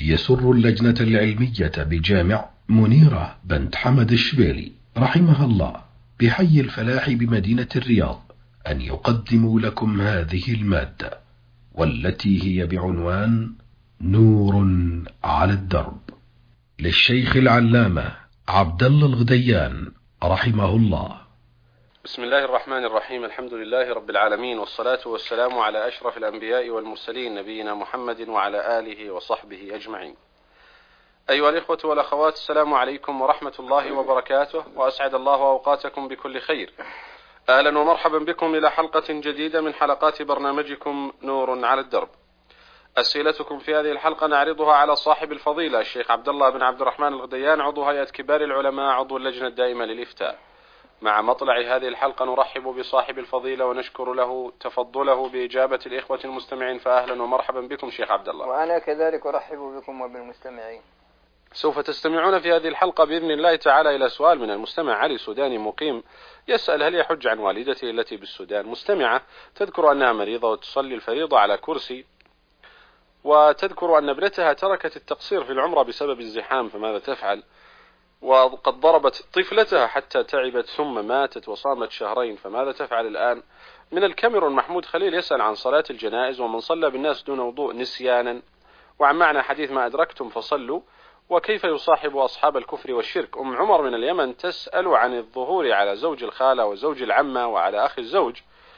يسر اللجنة العلمية بجامع منيرة بنت حمد الشبيلي رحمها الله بحي الفلاح بمدينة الرياض أن يقدموا لكم هذه المادة، والتي هي بعنوان نور على الدرب، للشيخ العلامة عبد الله الغديان رحمه الله. بسم الله الرحمن الرحيم. الحمد لله رب العالمين، والصلاة والسلام على أشرف الأنبياء والمرسلين نبينا محمد وعلى آله وصحبه أجمعين. أيها الإخوة والأخوات، السلام عليكم ورحمة الله وبركاته، وأسعد الله أوقاتكم بكل خير. أهلا ومرحبا بكم إلى حلقة جديدة من حلقات برنامجكم نور على الدرب. أسئلتكم في هذه الحلقة نعرضها على صاحب الفضيلة الشيخ عبد الله بن عبد الرحمن الغديان، عضو هيئة كبار العلماء، عضو اللجنة الدائمة للإفتاء. مع مطلع هذه الحلقة نرحب بصاحب الفضيلة ونشكر له تفضله بإجابة الإخوة المستمعين، فأهلا ومرحبا بكم شيخ عبد الله. وأنا كذلك أرحب بكم وبالمستمعين. سوف تستمعون في هذه الحلقة بإذن الله تعالى إلى سؤال من المستمع علي سوداني مقيم، يسأل: هل يحج عن والدته التي بالسودان؟ مستمعة تذكر أنها مريضة وتصلي الفريضة على كرسي، وتذكر أن ابنتها تركت التقصير في العمرة بسبب الزحام، فماذا تفعل؟ وقد ضربت طفلتها حتى تعبت ثم ماتت وصامت شهرين، فماذا تفعل الآن؟ من الكاميرون محمود خليل يسأل عن صلاة الجنائز ومن صلى بالناس دون وضوء نسيانا، وعن معنى حديث ما أدركتم فصلوا، وكيف يصاحب أصحاب الكفر والشرك. أم عمر من اليمن تسأل عن الظهور على زوج الخالة وزوج العمة وعلى أخي الزوج،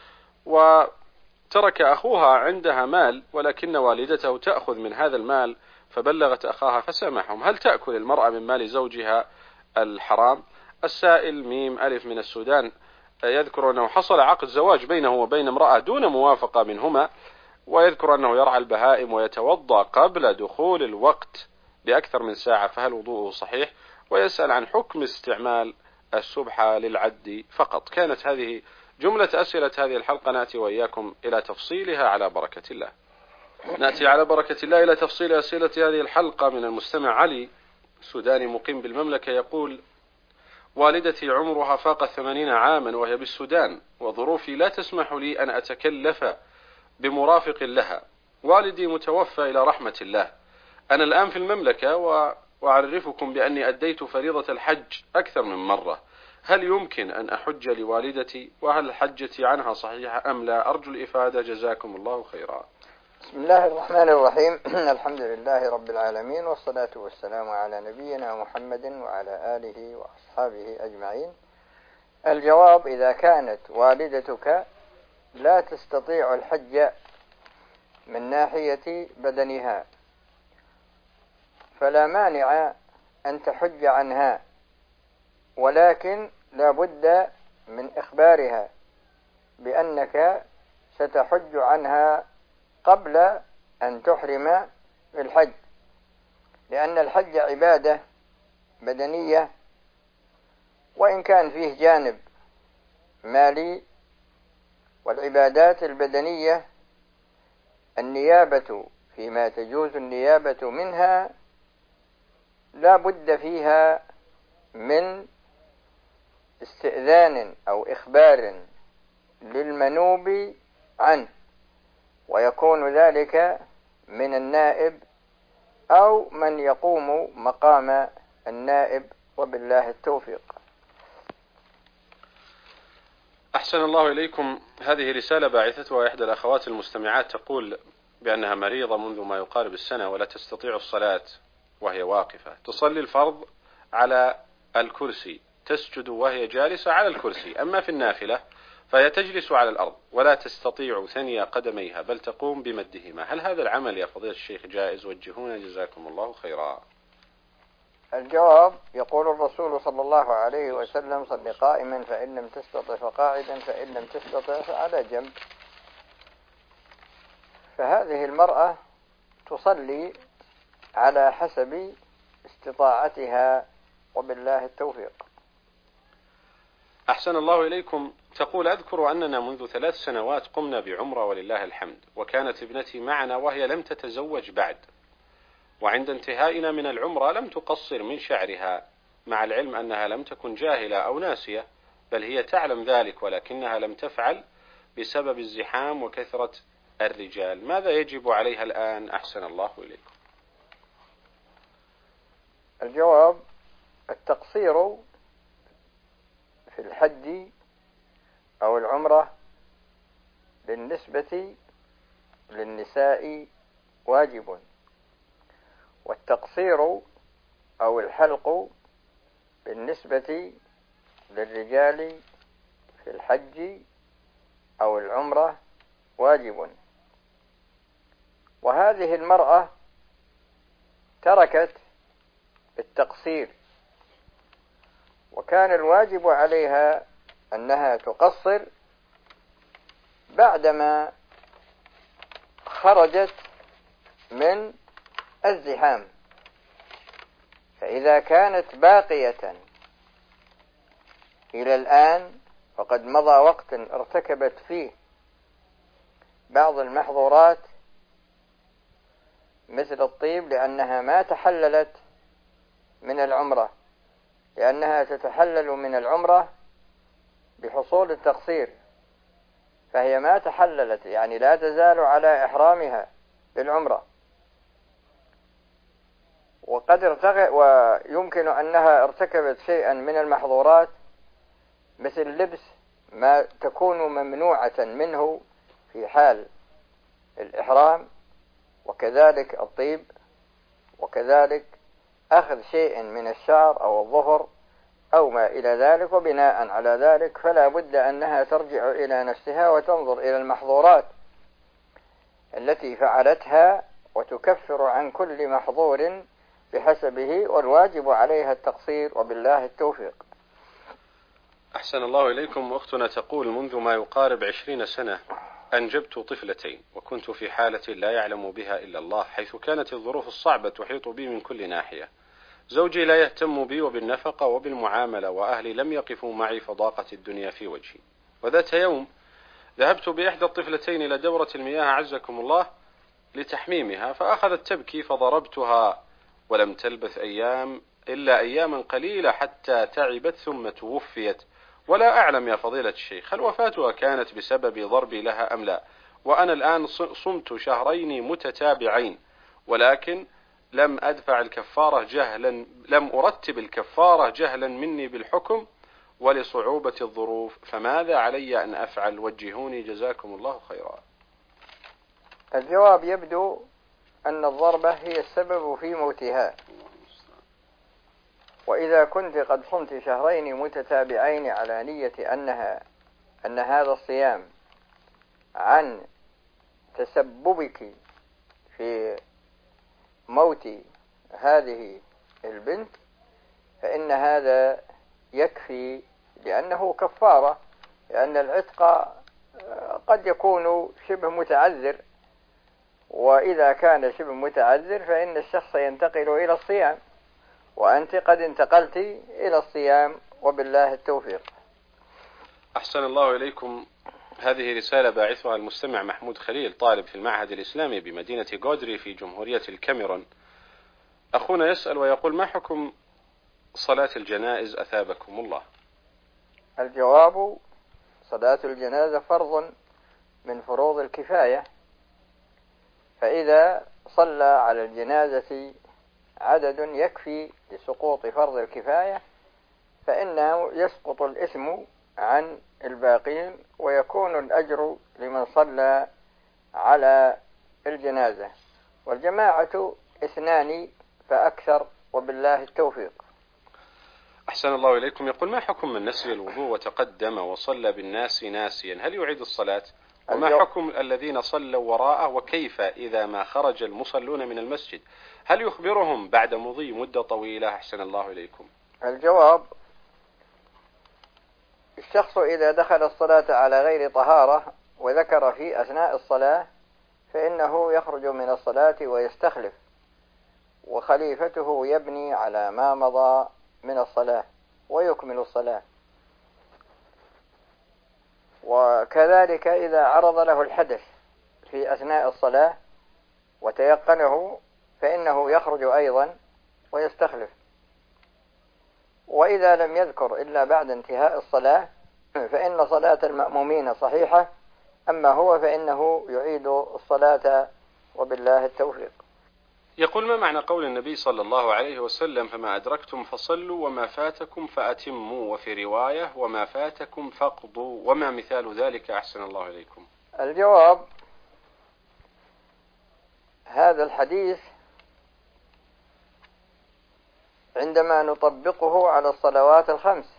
وترك أخوها عندها مال ولكن والدته تأخذ من هذا المال، فبلغت أخاها فسامحهم. هل تأكل المرأة من مال زوجها الحرام؟ السائل ميم ألف من السودان يذكر أنه حصل عقد زواج بينه وبين امرأة دون موافقة منهما، ويذكر أنه يرعى البهائم ويتوضأ قبل دخول الوقت بأكثر من ساعة، فهل وضوءه صحيح؟ ويسأل عن حكم استعمال السبحة للعد فقط. كانت هذه جملة أسئلة هذه الحلقة، نأتي وإياكم إلى تفصيلها على بركة الله. نأتي على بركة الله إلى تفصيل أسئلة هذه الحلقة من المستمع علي سوداني مقيم بالمملكة، يقول: والدتي عمرها فاق 80 عاما وهي بالسودان، وظروفي لا تسمح لي أن أتكلف بمرافق لها. والدي متوفى إلى رحمة الله. أنا الآن في المملكة وأعرفكم بأني أديت فريضة الحج أكثر من مرة. هل يمكن أن أحج لوالدتي؟ وهل حجتي عنها صحيحة أم لا؟ أرجو الإفادة، جزاكم الله خيرا. بسم الله الرحمن الرحيم. الحمد لله رب العالمين، والصلاة والسلام على نبينا محمد وعلى آله وأصحابه أجمعين. الجواب: إذا كانت والدتك لا تستطيع الحج من ناحية بدنها فلا مانع أن تحج عنها، ولكن لا بد من إخبارها بأنك ستحج عنها قبل أن تحرم بالحج، لأن الحج عبادة بدنية، وإن كان فيه جانب مالي. والعبادات البدنية النيابة فيما تجوز النيابة منها لا بد فيها من استئذان أو إخبار للمنوب عنه، ويكون ذلك من النائب أو من يقوم مقام النائب، وبالله التوفيق. أحسن الله إليكم. هذه رسالة باعثتها إحدى الأخوات المستمعات، تقول بأنها مريضة منذ ما يقارب السنة ولا تستطيع الصلاة وهي واقفة، تصلي الفرض على الكرسي، تسجد وهي جالسة على الكرسي، أما في النافلة فهي تجلس على الأرض ولا تستطيع ثني قدميها بل تقوم بمدهما. هل هذا العمل يا فضيلة الشيخ جائز؟ وجهونا جزاكم الله خيرا. الجواب: يقول الرسول صلى الله عليه وسلم: صل قائما فإن لم تستطع فقاعدا فإن لم تستطع فعلى جنب. فهذه المرأة تصلي على حسب استطاعتها، وبالله التوفيق. أحسن الله إليكم. تقول: أذكر أننا منذ 3 سنوات قمنا بعمرة ولله الحمد، وكانت ابنتي معنا وهي لم تتزوج بعد، وعند انتهائنا من العمرة لم تقصر من شعرها، مع العلم أنها لم تكن جاهلة أو ناسية، بل هي تعلم ذلك ولكنها لم تفعل بسبب الزحام وكثرة الرجال. ماذا يجب عليها الآن؟ أحسن الله إليكم. الجواب: التقصير في الحج أو العمرة بالنسبة للنساء واجب، والتقصير أو الحلق بالنسبة للرجال في الحج أو العمرة واجب. وهذه المرأة تركت التقصير، وكان الواجب عليها أنها تقصر بعدما خرجت من الزحام. فإذا كانت باقية إلى الآن فقد مضى وقت ارتكبت فيه بعض المحظورات مثل الطيب، لأنها ما تحللت من العمرة، لأنها تتحلل من العمرة بحصول التقصير، فهي ما تحللت، يعني لا تزال على إحرامها بالعمرة. ويمكن أنها ارتكبت شيئا من المحظورات مثل لبس ما تكون ممنوعة منه في حال الإحرام، وكذلك الطيب، وكذلك أخذ شيء من الشعر أو الظفر أو ما إلى ذلك. وبناء على ذلك فلا بد أنها ترجع إلى نفسها وتنظر إلى المحظورات التي فعلتها وتكفر عن كل محظور بحسبه، والواجب عليها التقصير، وبالله التوفيق. أحسن الله إليكم. أختنا تقول: منذ ما يقارب 20 سنة أنجبت طفلتين، وكنت في حالة لا يعلم بها إلا الله، حيث كانت الظروف الصعبة تحيط بي من كل ناحية. زوجي لا يهتم بي وبالنفقة وبالمعاملة، وأهلي لم يقفوا معي فضاقة الدنيا في وجهي. وذات يوم ذهبت بإحدى الطفلتين إلى دورة المياه عزكم الله لتحميمها، فأخذت تبكي فضربتها، ولم تلبث إلا أياما قليلة حتى تعبت ثم توفيت. ولا أعلم يا فضيلة الشيخ هل وفاتها كانت بسبب ضربي لها أم لا. وأنا الآن صمت 2 متتابعين، ولكن لم أرتب الكفارة جهلا مني بالحكم ولصعوبة الظروف، فماذا علي أن أفعل؟ وجهوني جزاكم الله خيرا. الجواب: يبدو أن الضربة هي السبب في موتها، وإذا كنت قد صمت 2 متتابعين على نية أن هذا الصيام عن تسببك في موت هذه البنت، فإن هذا يكفي، لأنه كفارة، لأن العتق قد يكون شبه متعذر، وإذا كان شبه متعذر فإن الشخص ينتقل إلى الصيام، وأنت قد انتقلت إلى الصيام، وبالله التوفيق. أحسن الله إليكم. هذه رسالة باعثها المستمع محمود خليل، طالب في المعهد الإسلامي بمدينة غودري في جمهورية الكاميرون. أخونا يسأل ويقول: ما حكم صلاة الجنائز أثابكم الله؟ الجواب: صلاة الجنازة فرض من فروض الكفاية، فإذا صلى على الجنازة عدد يكفي لسقوط فرض الكفاية فإنه يسقط الإثم عن الباقين، ويكون الأجر لمن صلى على الجنازة، والجماعة 2 فأكثر، وبالله التوفيق. أحسن الله إليكم. يقول: ما حكم من نسي الوضوء وتقدم وصلى بالناس ناسيا، هل يعيد الصلاة؟ وما حكم الذين صلوا وراءه، وكيف إذا ما خرج المصلون من المسجد، هل يخبرهم بعد مضي مدة طويلة؟ أحسن الله إليكم. الجواب: الشخص إذا دخل الصلاة على غير طهارة وذكر في أثناء الصلاة فإنه يخرج من الصلاة ويستخلف، وخليفته يبني على ما مضى من الصلاة ويكمل الصلاة. وكذلك إذا عرض له الحدث في أثناء الصلاة وتيقنه فإنه يخرج أيضا ويستخلف. وإذا لم يذكر إلا بعد انتهاء الصلاة فإن صلاة المأمومين صحيحة، أما هو فإنه يعيد الصلاة، وبالله التوفيق. يقول: ما معنى قول النبي صلى الله عليه وسلم: فما أدركتم فصلوا وما فاتكم فأتموا، وفي رواية: وما فاتكم فاقضوا، وما مثال ذلك أحسن الله إليكم؟ الجواب: هذا الحديث عندما نطبقه على الصلوات الخمس،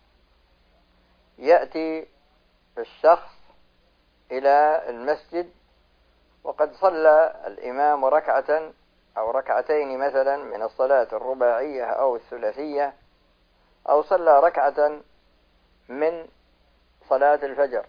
يأتي الشخص إلى المسجد وقد صلى الإمام ركعة أو ركعتين مثلا من الصلاة الرباعية أو الثلاثية، أو صلى ركعة من صلاة الفجر،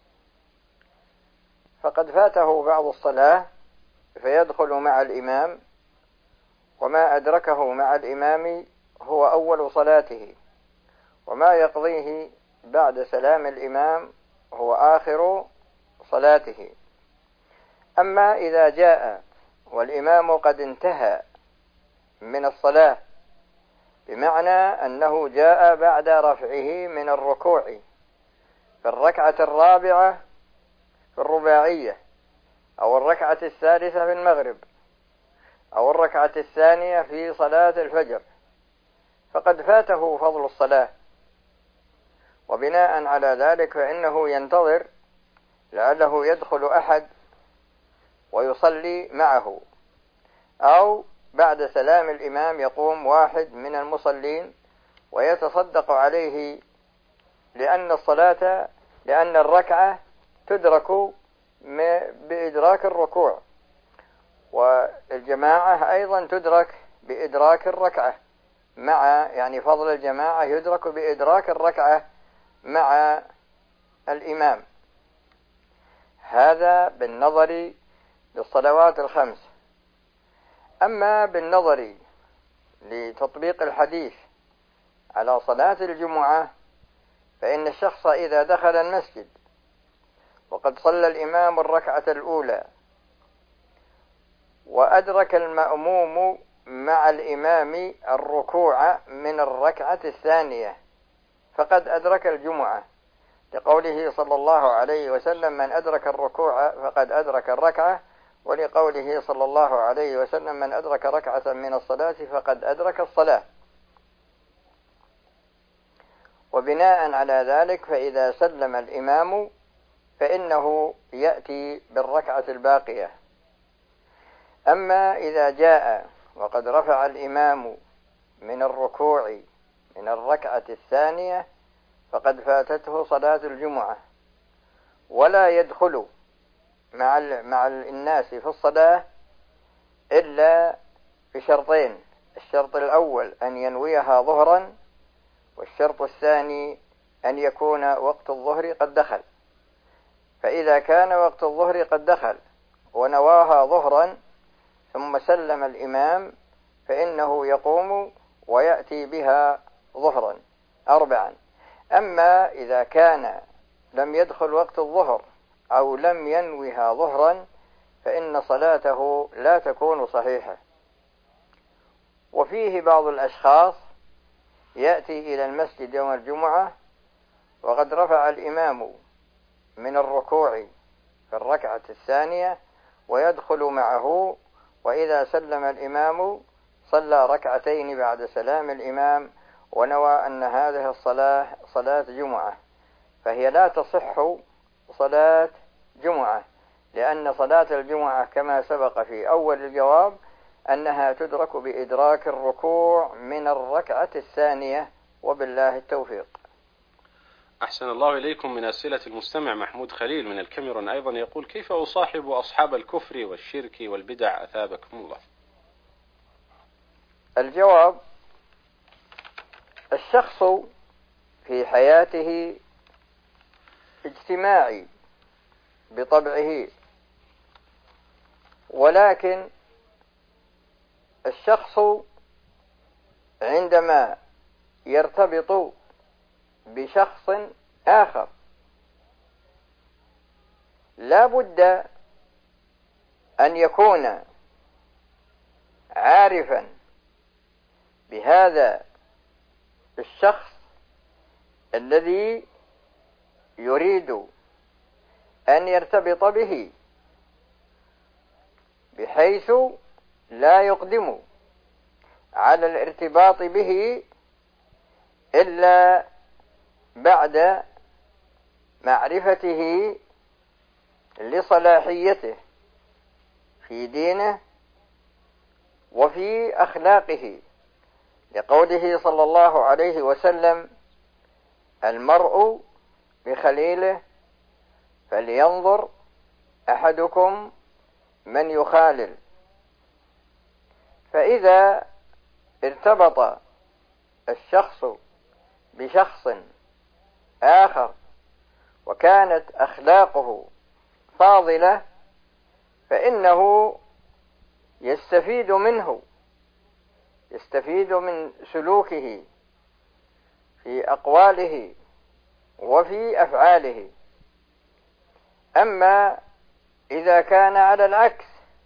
فقد فاته بعض الصلاة فيدخل مع الإمام، وما أدركه مع الإمام هو أول صلاته، وما يقضيه بعد سلام الإمام هو آخر صلاته. أما إذا جاء والإمام قد انتهى من الصلاة، بمعنى أنه جاء بعد رفعه من الركوع في الركعة الرابعة في الرباعية، أو الركعة الثالثة في المغرب، أو الركعة الثانية في صلاة الفجر، فقد فاته فضل الصلاة، وبناء على ذلك فإنه ينتظر لعله يدخل أحد ويصلي معه، أو بعد سلام الإمام يقوم واحد من المصلين ويتصدق عليه، لأن الركعة تدرك بإدراك الركوع، والجماعة أيضا تدرك بإدراك الركعة يعني فضل الجماعة يدرك بإدراك الركعة مع الإمام. هذا بالنظر للصلوات الخمس. أما بالنظر لتطبيق الحديث على صلاة الجمعة، فإن الشخص إذا دخل المسجد وقد صلى الإمام الركعة الأولى وأدرك المأموم مع الإمام الركوع من الركعة الثانية، فقد أدرك الجمعة، لقوله صلى الله عليه وسلم: من أدرك الركوع فقد أدرك الركعة، ولقوله صلى الله عليه وسلم: من أدرك ركعة من الصلاة فقد أدرك الصلاة. وبناء على ذلك فإذا سلم الإمام فإنه يأتي بالركعة الباقية. أما إذا جاء وقد رفع الإمام من الركوع من الركعة الثانية فقد فاتته صلاة الجمعة، ولا يدخل مع الناس في الصلاة إلا بشرطين: الشرط الأول أن ينويها ظهرا، والشرط الثاني أن يكون وقت الظهر قد دخل. فإذا كان وقت الظهر قد دخل ونواها ظهرا ثم سلم الإمام فإنه يقوم ويأتي بها ظهرا 4. أما إذا كان لم يدخل وقت الظهر أو لم ينوها ظهرا فإن صلاته لا تكون صحيحة. وفيه بعض الأشخاص يأتي إلى المسجد يوم الجمعة وقد رفع الإمام من الركوع في الركعة الثانية ويدخل معه، وإذا سلم الإمام صلى ركعتين بعد سلام الإمام ونوى أن هذه الصلاة صلاة جمعة، فهي لا تصح صلاة جمعة، لأن صلاة الجمعة كما سبق في أول الجواب أنها تدرك بإدراك الركوع من الركعة الثانية، وبالله التوفيق. أحسن الله إليكم. من أسئلة المستمع محمود خليل من الكاميرون أيضا يقول: كيف أصاحب أصحاب الكفر والشرك والبدع أثابكم الله؟ الجواب: الشخص في حياته اجتماعي بطبعه، ولكن الشخص عندما يرتبط بشخص آخر لا بد أن يكون عارفا بهذا الشخص الذي يريد أن يرتبط به، بحيث لا يقدم على الارتباط به إلا بعد معرفته لصلاحيته في دينه وفي أخلاقه، لقوله صلى الله عليه وسلم: المرء بخليله فلينظر أحدكم من يخالل. فإذا ارتبط الشخص بشخص آخر وكانت أخلاقه فاضلة فإنه يستفيد منه، يستفيد من سلوكه في أقواله وفي أفعاله. أما إذا كان على العكس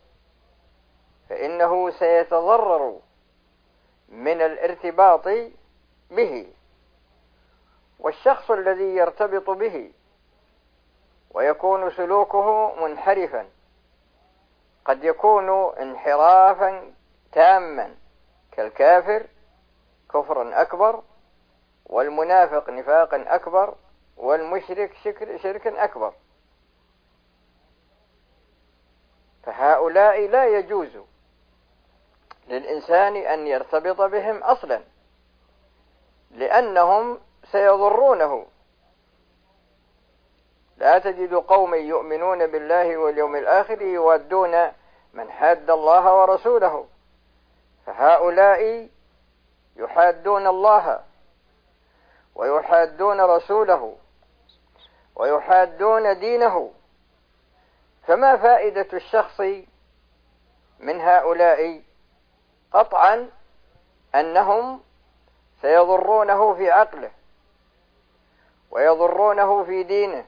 فإنه سيتضرر من الارتباط به، والشخص الذي يرتبط به ويكون سلوكه منحرفا قد يكون انحرافا تاما كالكافر كفرا أكبر، والمنافق نفاقا أكبر، والمشرك شركا أكبر. فهؤلاء لا يجوز للإنسان أن يرتبط بهم أصلا، لأنهم سيضرونه. لا تجد قوما يؤمنون بالله واليوم الآخر يودون من حاد الله ورسوله، فهؤلاء يحادون الله ويحادون رسوله ويحادون دينه، فما فائدة الشخص من هؤلاء؟ قطعا أنهم سيضرونه في عقله ويضرونه في دينه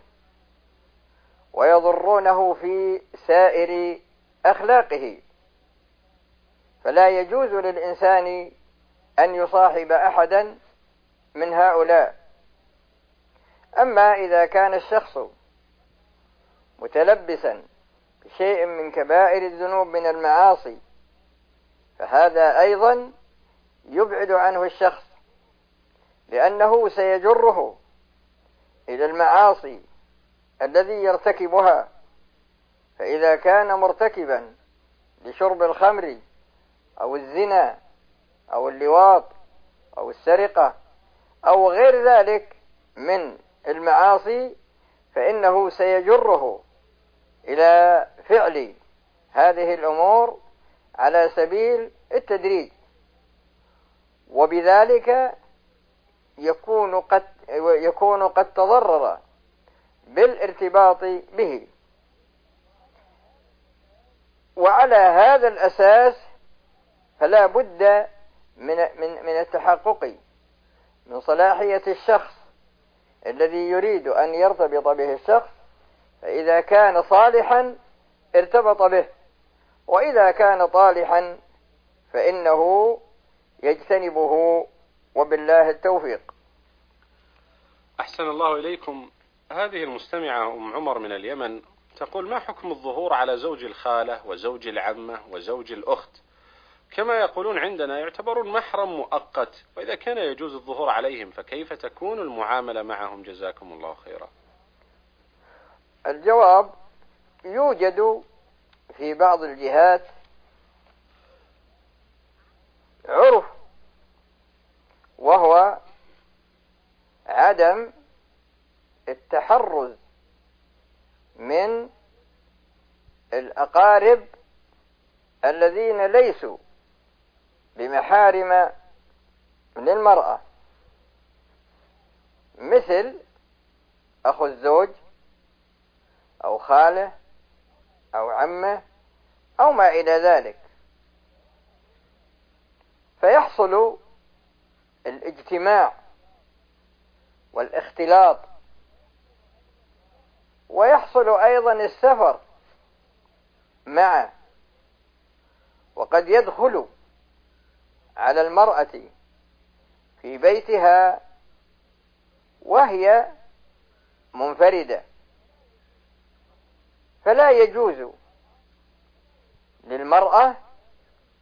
ويضرونه في سائر أخلاقه. فلا يجوز للإنسان أن يصاحب أحدا من هؤلاء. أما إذا كان الشخص متلبسا بشيء من كبائر الذنوب من المعاصي فهذا أيضا يبعد عنه الشخص، لأنه سيجره إلى المعاصي الذي يرتكبها. فإذا كان مرتكبا لشرب الخمر أو الزنا أو اللواط أو السرقة أو غير ذلك من المعاصي فإنه سيجره إلى فعل هذه الأمور على سبيل التدريج، وبذلك يكون قد تضرر بالارتباط به. وعلى هذا الأساس فلا بد من التحقق من صلاحية الشخص الذي يريد أن يرتبط به الشخص، فإذا كان صالحا ارتبط به، وإذا كان طالحا فإنه يجتنبه، وبالله التوفيق. أحسن الله إليكم. هذه المستمعة أم عمر من اليمن تقول: ما حكم الظهور على زوج الخالة وزوج العمة وزوج الأخت؟ كما يقولون عندنا يعتبرون محرم مؤقت، وإذا كان يجوز الظهور عليهم فكيف تكون المعاملة معهم؟ جزاكم الله خيرا. الجواب: يوجد في بعض الجهات عرف، وهو عدم التحرز من الأقارب الذين ليسوا بمحارم من المرأة، مثل أخو الزوج أو خاله أو عمه أو ما إلى ذلك، فيحصل الاجتماع والاختلاط، ويحصل أيضا السفر معه، وقد يدخل على المرأة في بيتها وهي منفردة، فلا يجوز للمرأة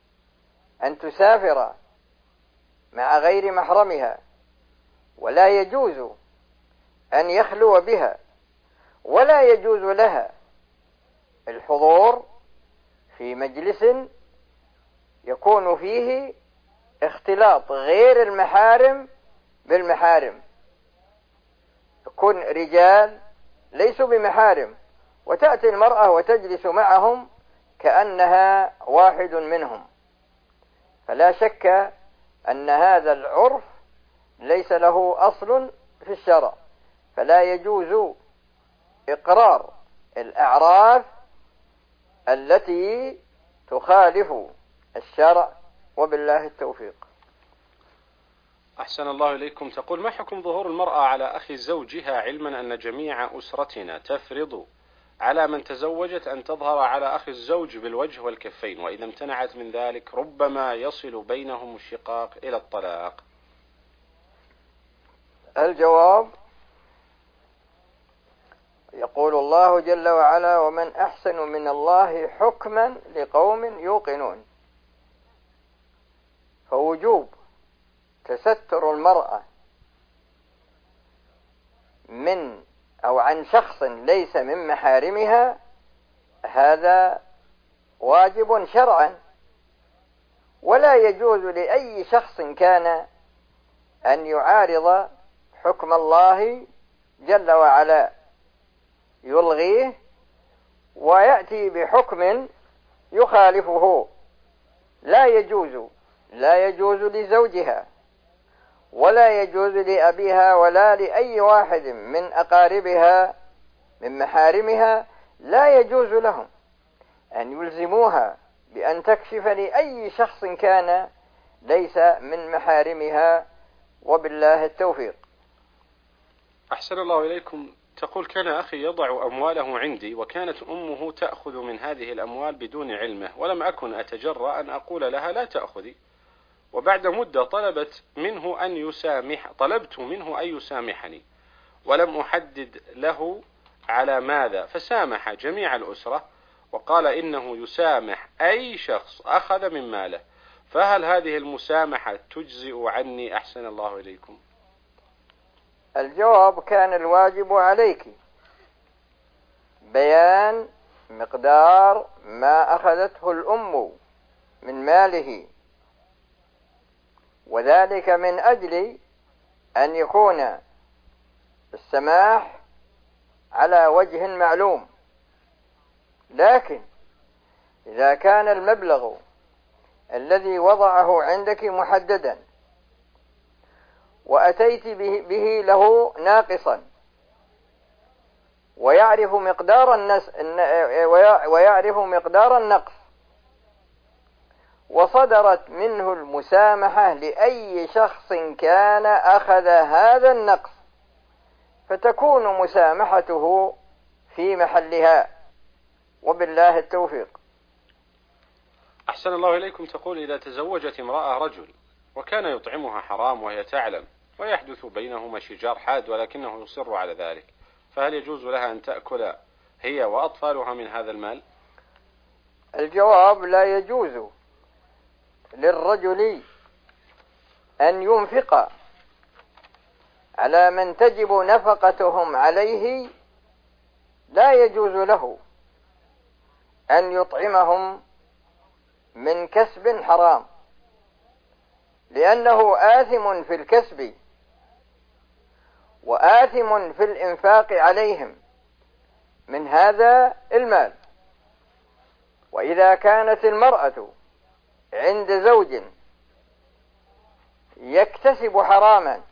أن تسافر مع غير محرمها، ولا يجوز أن يخلو بها، ولا يجوز لها الحضور في مجلس يكون فيه اختلاط غير المحارم بالمحارم، يكون رجال ليسوا بمحارم وتأتي المرأة وتجلس معهم كأنها واحد منهم. فلا شك أن هذا العرف ليس له أصل في الشرع، فلا يجوز إقرار الأعراف التي تخالف الشرع، وبالله التوفيق. أحسن الله إليكم. تقول: ما حكم ظهور المرأة على أخي زوجها، علما أن جميع أسرتنا تفرض على من تزوجت أن تظهر على أخي الزوج بالوجه والكفين، وإذا امتنعت من ذلك ربما يصل بينهم الشقاق إلى الطلاق؟ الجواب: يقول الله جل وعلا: ومن أحسن من الله حكما لقوم يوقنون. فوجوب تستر المرأة من أو عن شخص ليس من محارمها هذا واجب شرعا، ولا يجوز لأي شخص كان أن يعارض حكم الله جل وعلا، يلغيه ويأتي بحكم يخالفه. لا يجوز لزوجها، ولا يجوز لأبيها، ولا لأي واحد من أقاربها من محارمها، لا يجوز لهم أن يلزموها بأن تكشف لأي شخص كان ليس من محارمها، وبالله التوفيق. أحسن الله إليكم. تقول: كان أخي يضع أمواله عندي، وكانت أمه تأخذ من هذه الأموال بدون علمه، ولم أكن أتجرأ أن أقول لها لا تأخذي، وبعد مدة طلبت منه أن يسامحني، ولم أحدد له على ماذا، فسامح جميع الأسرة وقال إنه يسامح أي شخص أخذ من ماله، فهل هذه المسامحة تجزئ عني؟ أحسن الله إليكم. الجواب: كان الواجب عليك بيان مقدار ما أخذته الأم من ماله، وذلك من أجل أن يكون السماح على وجه معلوم. لكن إذا كان المبلغ الذي وضعه عندك محددا وأتيت به له ناقصا ويعرف مقدار النقص، وصدرت منه المسامحة لأي شخص كان أخذ هذا النقص، فتكون مسامحته في محلها، وبالله التوفيق. أحسن الله إليكم. تقول: إذا تزوجت امرأة رجل وكان يطعمها حرام وهي تعلم، ويحدث بينهما شجار حاد ولكنه يصر على ذلك، فهل يجوز لها أن تأكل هي وأطفالها من هذا المال؟ الجواب: لا يجوز للرجل أن ينفق على من تجب نفقتهم عليه، لا يجوز له أن يطعمهم من كسب حرام، لأنه آثم في الكسب وآثم في الإنفاق عليهم من هذا المال. وإذا كانت المرأة عند زوج يكتسب حراما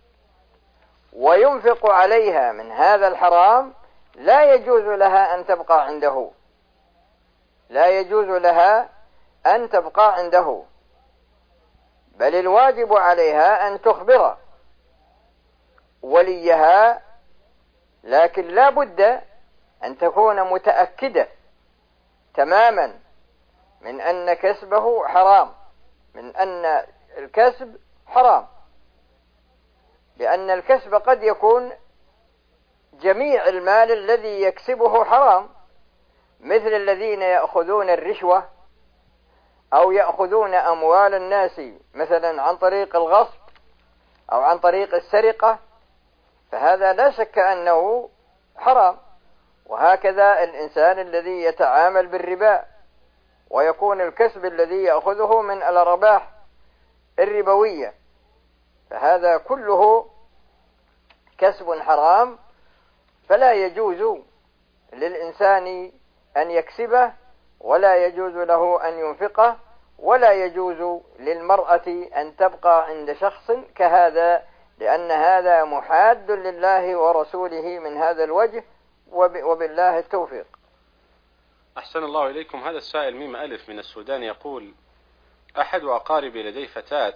وينفق عليها من هذا الحرام، لا يجوز لها أن تبقى عنده، لا يجوز لها أن تبقى عنده، بل الواجب عليها أن تخبر وليها، لكن لا بد أن تكون متأكدة تماما من أن كسبه حرام، من أن الكسب حرام، لأن الكسب قد يكون جميع المال الذي يكسبه حرام، مثل الذين يأخذون الرشوة أو يأخذون أموال الناس مثلا عن طريق الغصب أو عن طريق السرقة، فهذا لا شك أنه حرام. وهكذا الإنسان الذي يتعامل بالربا ويكون الكسب الذي يأخذه من الأرباح الربوية، فهذا كله كسب حرام، فلا يجوز للإنسان أن يكسبه، ولا يجوز له أن ينفقه، ولا يجوز للمرأة أن تبقى عند شخص كهذا، لأن هذا محاد لله ورسوله من هذا الوجه، وبالله التوفيق. أحسن الله إليكم. هذا السائل ميم ألف من السودان يقول: أحد أقاربي لديه فتاة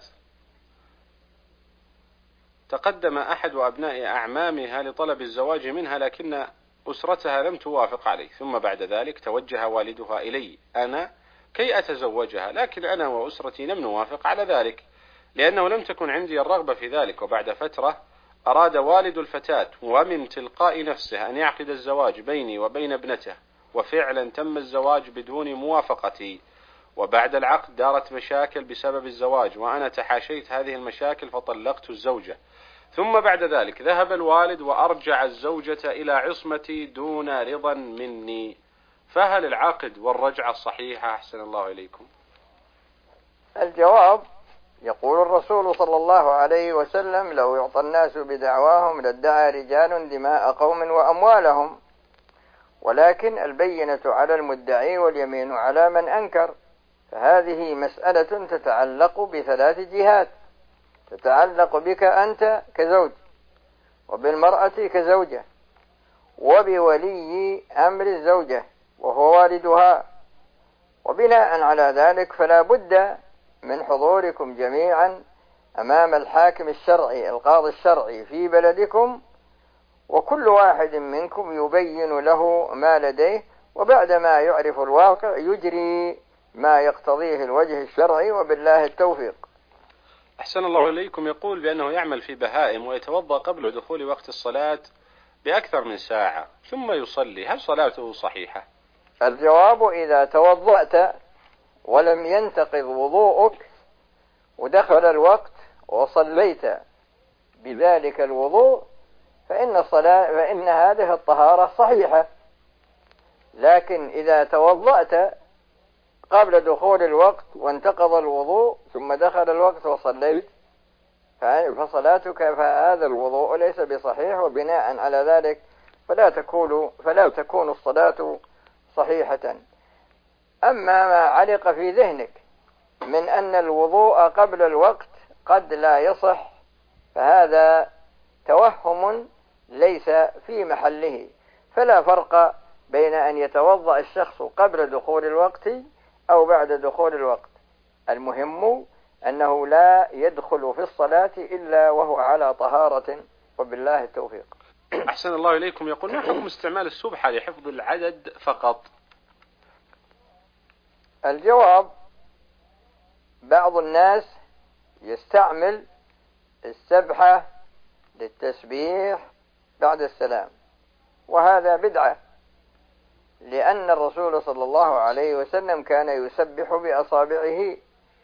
تقدم أحد أبناء أعمامها لطلب الزواج منها، لكن أسرتها لم توافق عليه، ثم بعد ذلك توجه والدها إلي أنا كي أتزوجها، لكن أنا وأسرتي لم نوافق على ذلك لأنه لم تكن عندي الرغبة في ذلك. وبعد فترة أراد والد الفتاة ومن تلقاء نفسه أن يعقد الزواج بيني وبين ابنته، وفعلا تم الزواج بدون موافقتي، وبعد العقد دارت مشاكل بسبب الزواج، وأنا تحاشيت هذه المشاكل فطلقت الزوجة، ثم بعد ذلك ذهب الوالد وأرجع الزوجة إلى عصمتي دون رضا مني، فهل العقد والرجعة صحيحة؟ أحسن الله إليكم. الجواب: يقول الرسول صلى الله عليه وسلم: لو يعطى الناس بدعواهم لادعى رجال دماء قوم وأموالهم، ولكن البينة على المدعي واليمين على من أنكر. فهذه مسألة تتعلق بثلاث جهات: تتعلق بك أنت كزوج، وبالمرأة كزوجة، وبولي أمر الزوجة وهو والدها. وبناء على ذلك فلا بد من حضوركم جميعا أمام الحاكم الشرعي القاضي الشرعي في بلدكم، وكل واحد منكم يبين له ما لديه، وبعدما يعرف الواقع يجري ما يقتضيه الوجه الشرعي، وبالله التوفيق. أحسن الله إليكم. يقول بأنه يعمل في بهائم ويتوضأ قبل دخول وقت الصلاة بأكثر من ساعة ثم يصلي، هل صلاته صحيحة؟ الجواب: إذا توضأت ولم ينتقض وضوءك ودخل الوقت وصليت بذلك الوضوء فإن هذه الطهارة صحيحة. لكن إذا توضأت قبل دخول الوقت وانتقض الوضوء ثم دخل الوقت وصليت فصلاتك فهذا الوضوء ليس بصحيح، وبناء على ذلك فلا تكون الصلاة صحيحة. أما ما علق في ذهنك من أن الوضوء قبل الوقت قد لا يصح فهذا توهم ليس في محله، فلا فرق بين أن يتوضأ الشخص قبل دخول الوقت أو بعد دخول الوقت. المهم أنه لا يدخل في الصلاة إلا وهو على طهارة، وبالله التوفيق. أحسن الله إليكم. يقول: ما حكم استعمال السبحة لحفظ العدد فقط؟ الجواب: بعض الناس يستعمل السبحة للتسبيح بعد السلام، وهذا بدعة، لأن الرسول صلى الله عليه وسلم كان يسبح بأصابعه،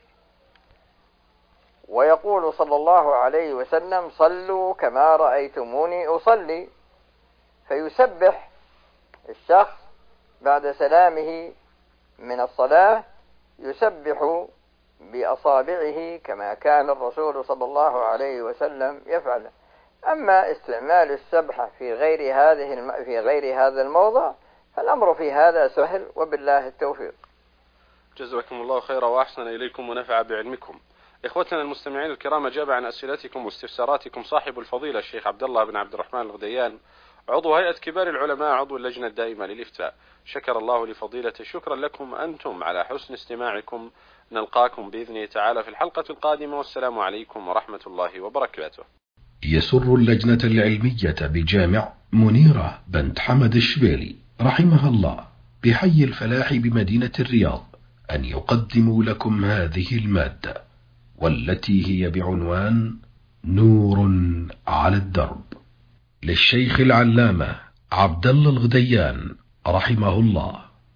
ويقول صلى الله عليه وسلم: صلوا كما رأيتموني أصلي. فيسبح الشخص بعد سلامه من الصلاة، يسبح بأصابعه كما كان الرسول صلى الله عليه وسلم يفعل. أما استعمال السبحة في غير هذا الموضع فالأمر في هذا سهل، وبالله التوفيق. جزاكم الله خيرا وأحسن إليكم ونفع بعلمكم. إخوتنا المستمعين الكرام، أجاب عن أسئلتكم واستفساراتكم صاحب الفضيلة الشيخ عبد الله بن عبد الرحمن الغديان، عضو هيئة كبار العلماء، عضو اللجنة الدائمة للإفتاء. شكر الله لفضيلته. شكرا لكم أنتم على حسن استماعكم. نلقاكم بإذنه تعالى في الحلقة القادمة، والسلام عليكم ورحمة الله وبركاته. يسر اللجنة العلمية بجامع منيرة بنت حمد الشبيلي رحمها الله بحي الفلاح بمدينة الرياض أن يقدموا لكم هذه المادة، والتي هي بعنوان نور على الدرب، للشيخ العلامة عبد الله الغديان رحمه الله.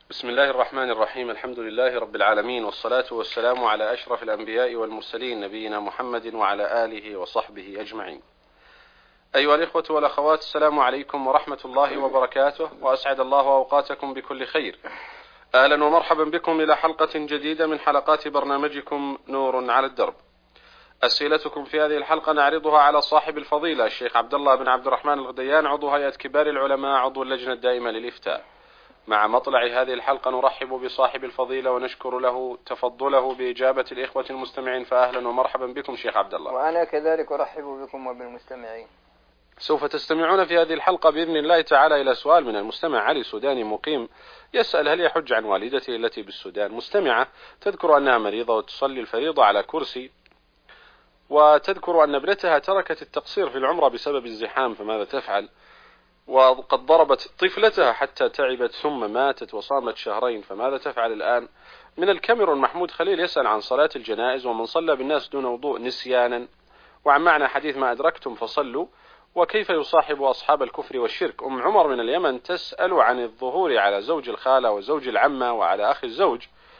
بسم الله الرحمن الرحيم. الحمد لله رب العالمين، والصلاة والسلام على أشرف الأنبياء والمرسلين نبينا محمد وعلى آله وصحبه أجمعين. أيها الإخوة والأخوات، السلام عليكم ورحمة الله وبركاته، وأسعد الله أوقاتكم بكل خير. أهلا ومرحبا بكم إلى حلقة جديدة من حلقات برنامجكم نور على الدرب. أسئلتكم في هذه الحلقة نعرضها على صاحب الفضيلة الشيخ عبد الله بن عبد الرحمن الغديان، عضو هيئة كبار العلماء، عضو اللجنة الدائمة للإفتاء. مع مطلع هذه الحلقة نرحب بصاحب الفضيلة ونشكر له تفضله بإجابة الإخوة المستمعين، فأهلا ومرحبا بكم شيخ عبد الله. وأنا كذلك أرحب بكم وبالمستمعين. سوف تستمعون في هذه الحلقة بإذن الله تعالى إلى سؤال من المستمع علي سوداني مقيم، يسأل: هل يحج عن والدته التي بالسودان؟ مستمعة تذكر أنها مريضة وتصلي الفريضة على كرسي، وتذكر أن ابنتها تركت التقصير في العمرة بسبب الزحام، فماذا تفعل؟ وقد ضربت طفلتها حتى تعبت ثم ماتت وصامت شهرين، فماذا تفعل الآن؟ من الكاميرون محمود خليل يسأل عن صلاة الجنائز ومن صلى بالناس دون وضوء نسيانا، وعن معنى حديث ما أدركتم فصلوا، وكيف يصاحب أصحاب الكفر والشرك. أم عمر من اليمن تسأل عن الظهور على زوج الخالة وزوج العمة وعلى أخي الزوج،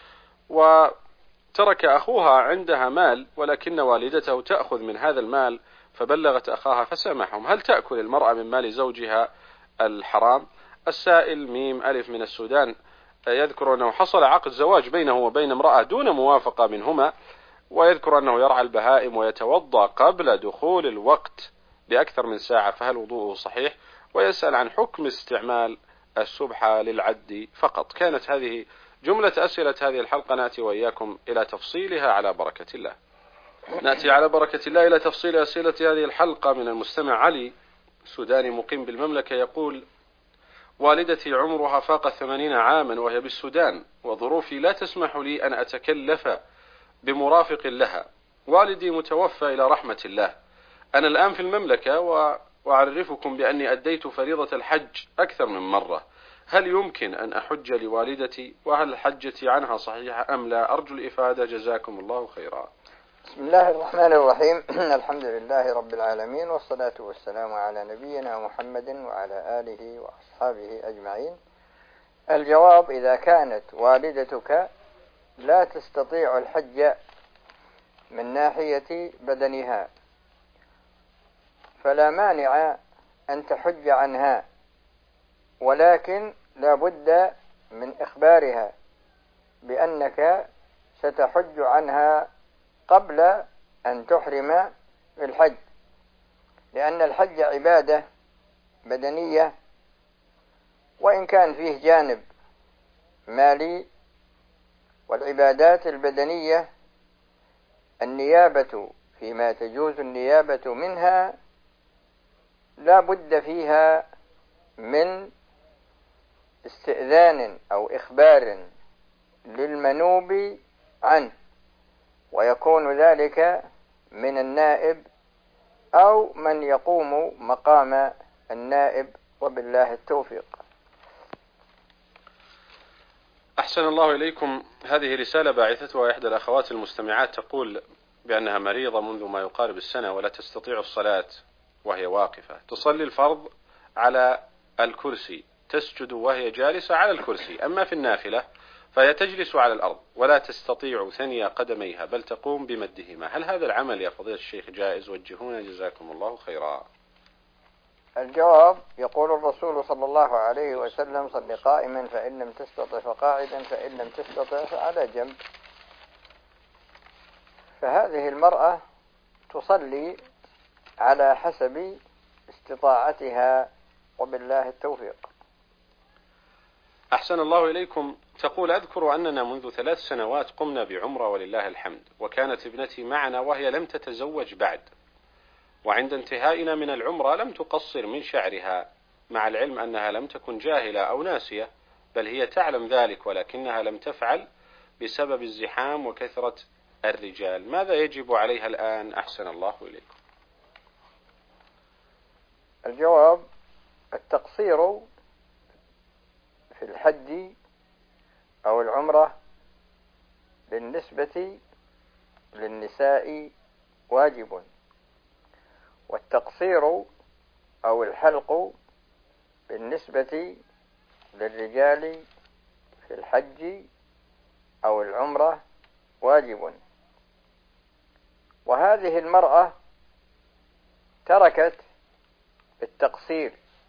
وترك أخوها عندها مال ولكن والدته تأخذ من هذا المال، فبلغت أخاها فسامحهم. هل تأكل المرأة من مال زوجها الحرام؟ السائل ميم ألف من السودان يذكر أنه حصل عقد زواج بينه وبين امرأة دون موافقة منهما، ويذكر أنه يرعى البهائم ويتوضأ قبل دخول الوقت بأكثر من ساعة، فهل وضوءه صحيح؟ ويسأل عن حكم استعمال السبحة للعد فقط. كانت هذه جملة أسئلة هذه الحلقة، نأتي وإياكم إلى تفصيلها على بركة الله. نأتي على بركة الله إلى تفصيل أسئلة هذه الحلقة من المستمع علي سوداني مقيم بالمملكة، يقول: والدتي عمرها فاق 80 عاما وهي بالسودان، وظروفي لا تسمح لي أن أتكلف بمرافق لها. والدي متوفى إلى رحمة الله. أنا الآن في المملكة وأعرفكم بأني أديت فريضة الحج أكثر من مرة. هل يمكن أن أحج لوالدتي؟ وهل حجتي عنها صحيحة أم لا؟ أرجو الإفادة، جزاكم الله خيرا. بسم الله الرحمن الرحيم. الحمد لله رب العالمين، والصلاة والسلام على نبينا محمد وعلى آله وأصحابه أجمعين. الجواب: إذا كانت والدتك لا تستطيع الحج من ناحية بدنها فلا مانع أن تحج عنها، ولكن لا بد من إخبارها بأنك ستحج عنها قبل أن تحرم بالحج، لأن الحج عبادة بدنية، وإن كان فيه جانب مالي. والعبادات البدنية النيابة فيما تجوز النيابة منها لا بد فيها من استئذان أو إخبار للمنوب عنه، ويكون ذلك من النائب أو من يقوم مقام النائب، وبالله التوفيق. أحسن الله إليكم. هذه رسالة باعثتها إحدى الأخوات المستمعات، تقول بأنها مريضة منذ ما يقارب السنة ولا تستطيع الصلاة وهي واقفة، تصلي الفرض على الكرسي، تسجد وهي جالسة على الكرسي، أما في النافلة فهي تجلس على الأرض ولا تستطيع ثني قدميها بل تقوم بمدهما. هل هذا العمل يا فضيلة الشيخ جائز؟ وجهونا جزاكم الله خيرا. الجواب: يقول الرسول صلى الله عليه وسلم: صل قائما فإن لم تستطع فقاعدا، فإن لم تستطع فعلى جنب. فهذه المرأة تصلي على حسب استطاعتها، وبالله التوفيق. أحسن الله إليكم. تقول: أذكر أننا منذ 3 سنوات قمنا بعمرة ولله الحمد، وكانت ابنتي معنا وهي لم تتزوج بعد، وعند انتهائنا من العمرة لم تقصر من شعرها، مع العلم أنها لم تكن جاهلة أو ناسية، بل هي تعلم ذلك ولكنها لم تفعل بسبب الزحام وكثرة الرجال. ماذا يجب عليها الآن؟ أحسن الله إليكم. الجواب: التقصير في الحج أو العمرة بالنسبة للنساء واجب، والتقصير أو الحلق بالنسبة للرجال في الحج أو العمرة واجب. وهذه المرأة تركت التقصير،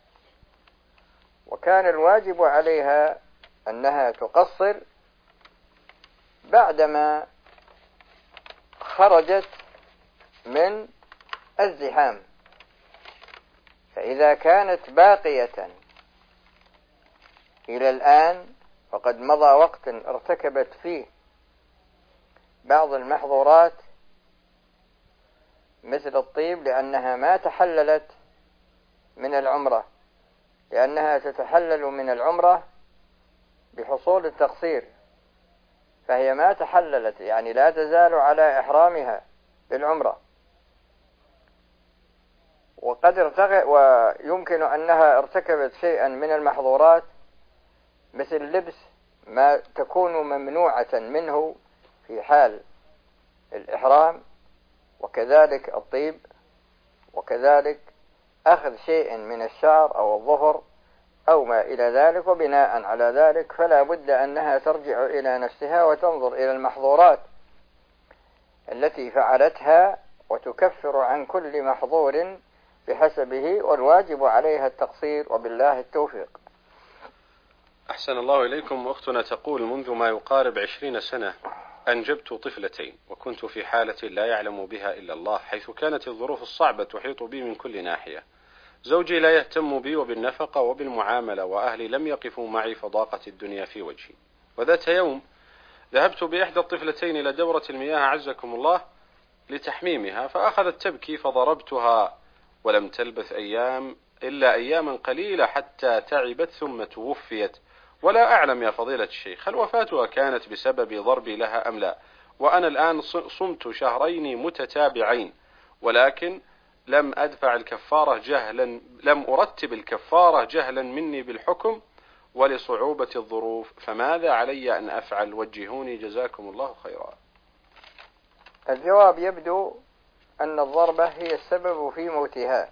وكان الواجب عليها أنها تقصر بعدما خرجت من الزحام. فإذا كانت باقية إلى الآن وقد مضى وقت ارتكبت فيه بعض المحظورات مثل الطيب، لأنها ما تحللت من العمرة، لأنها تتحلل من العمرة بحصول التقصير، فهي ما تحللت، يعني لا تزال على إحرامها بالعمرة. ويمكن أنها ارتكبت شيئا من المحظورات مثل لبس ما تكون ممنوعة منه في حال الإحرام، وكذلك الطيب، وكذلك أخذ شيء من الشعر أو الظفر أو ما إلى ذلك. وبناء على ذلك فلا بد أنها ترجع إلى نفسها وتنظر إلى المحظورات التي فعلتها وتكفر عن كل محظور بحسبه، والواجب عليها التقصير، وبالله التوفيق. أحسن الله إليكم. أختنا تقول: منذ ما يقارب 20 سنة أنجبت طفلتين، وكنت في حالة لا يعلم بها إلا الله، حيث كانت الظروف الصعبة تحيط بي من كل ناحية. زوجي لا يهتم بي وبالنفقة وبالمعاملة، وأهلي لم يقفوا معي فضاقة الدنيا في وجهي. وذات يوم ذهبت بإحدى الطفلتين إلى دورة المياه عزكم الله لتحميمها، فأخذت تبكي فضربتها، ولم تلبث إلا أياما قليلة حتى تعبت ثم توفيت. ولا أعلم يا فضيلة الشيخ هل وفاتها كانت بسبب ضربي لها أم لا، وأنا الآن صمت شهرين متتابعين، ولكن لم أرتب الكفارة جهلا مني بالحكم ولصعوبة الظروف، فماذا علي أن أفعل؟ وجهوني جزاكم الله خيرا. الجواب: يبدو أن الضربة هي السبب في موتها،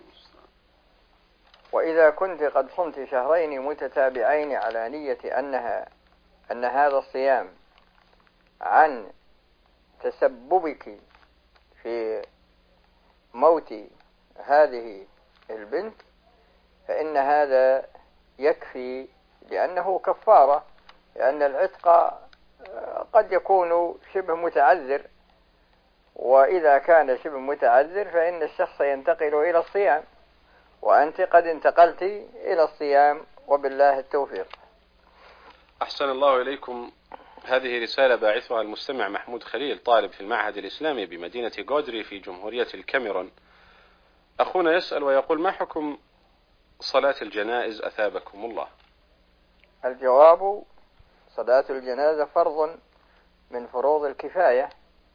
وإذا كنت قد صمت شهرين متتابعين على نية أن هذا الصيام عن تسببك في موت هذه البنت، فإن هذا يكفي، لأنه كفارة، لأن العتق قد يكون شبه متعذر، وإذا كان شبه متعذر فإن الشخص ينتقل إلى الصيام، وأنت قد انتقلت إلى الصيام، وبالله التوفيق. أحسن الله إليكم. هذه رسالة باعثها المستمع محمود خليل، طالب في المعهد الإسلامي بمدينة غودري في جمهورية الكاميرون. أخونا يسأل ويقول: ما حكم صلاة الجنائز أثابكم الله؟ الجواب: صلاة الجنازة فرض من فروض الكفاية،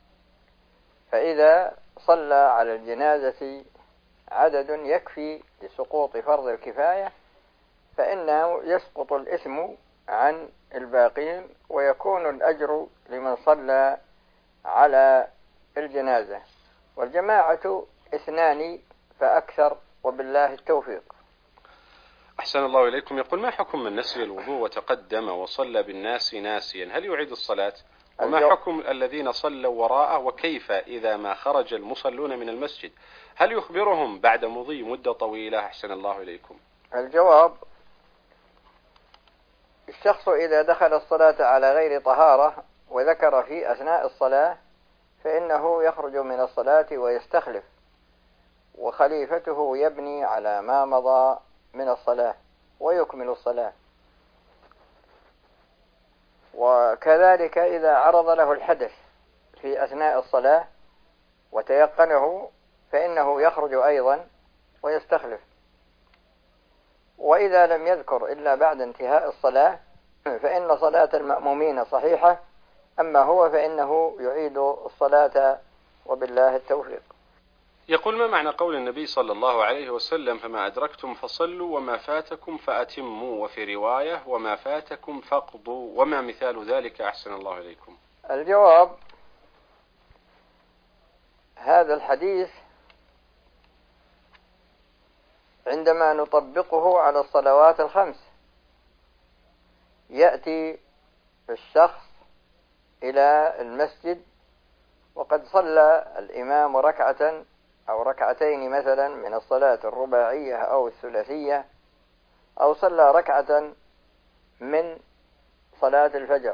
فإذا صلى على الجنازة عدد يكفي لسقوط فرض الكفاية فإنه يسقط الإثم عن الباقين، ويكون الأجر لمن صلى على الجنازة، والجماعة 2 فأكثر، وبالله التوفيق. أحسن الله إليكم. يقول: ما حكم من نسي الوضوء وتقدم وصلى بالناس ناسيا، هل يعيد الصلاة؟ وما حكم الذين صلوا وراءه، وكيف إذا ما خرج المصلون من المسجد، هل يخبرهم بعد مضي مدة طويلة؟ أحسن الله إليكم. الجواب: الشخص إذا دخل الصلاة على غير طهارة وذكر في أثناء الصلاة فإنه يخرج من الصلاة ويستخلف، وخليفته يبني على ما مضى من الصلاة ويكمل الصلاة. وكذلك إذا عرض له الحدث في أثناء الصلاة وتيقنه فإنه يخرج أيضا ويستخلف. وإذا لم يذكر إلا بعد انتهاء الصلاة فإن صلاة المأمومين صحيحة، أما هو فإنه يعيد الصلاة، وبالله التوفيق. يقول: ما معنى قول النبي صلى الله عليه وسلم: فما أدركتم فصلوا وما فاتكم فأتموا، وفي رواية: وما فاتكم فاقضوا، وما مثال ذلك؟ أحسن الله إليكم. الجواب: هذا الحديث عندما نطبقه على الصلوات الخمس يأتي الشخص إلى المسجد وقد صلى الإمام ركعة أو ركعتين مثلا من الصلاة الرباعية أو الثلاثية، أو صلى ركعة من صلاة الفجر،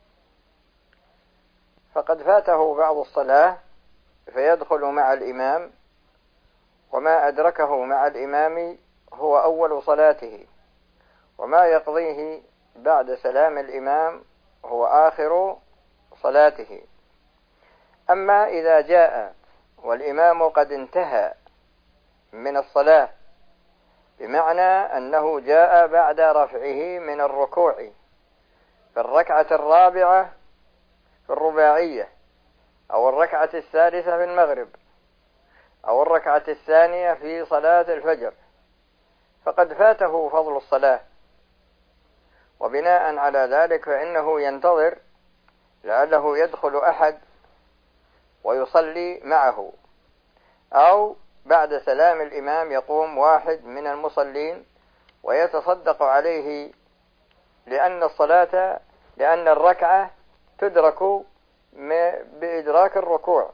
فقد فاته بعض الصلاة فيدخل مع الإمام، وما أدركه مع الإمام هو أول صلاته، وما يقضيه بعد سلام الإمام هو آخر صلاته. أما إذا جاء والإمام قد انتهى من الصلاة، بمعنى أنه جاء بعد رفعه من الركوع في الركعة الرابعة في الرباعية، أو الركعة الثالثة في المغرب، أو الركعة الثانية في صلاة الفجر، فقد فاته فضل الصلاة، وبناء على ذلك فإنه ينتظر لعله يدخل أحد ويصلي معه، أو بعد سلام الإمام يقوم واحد من المصلين ويتصدق عليه، لأن الركعة تدرك بإدراك الركوع،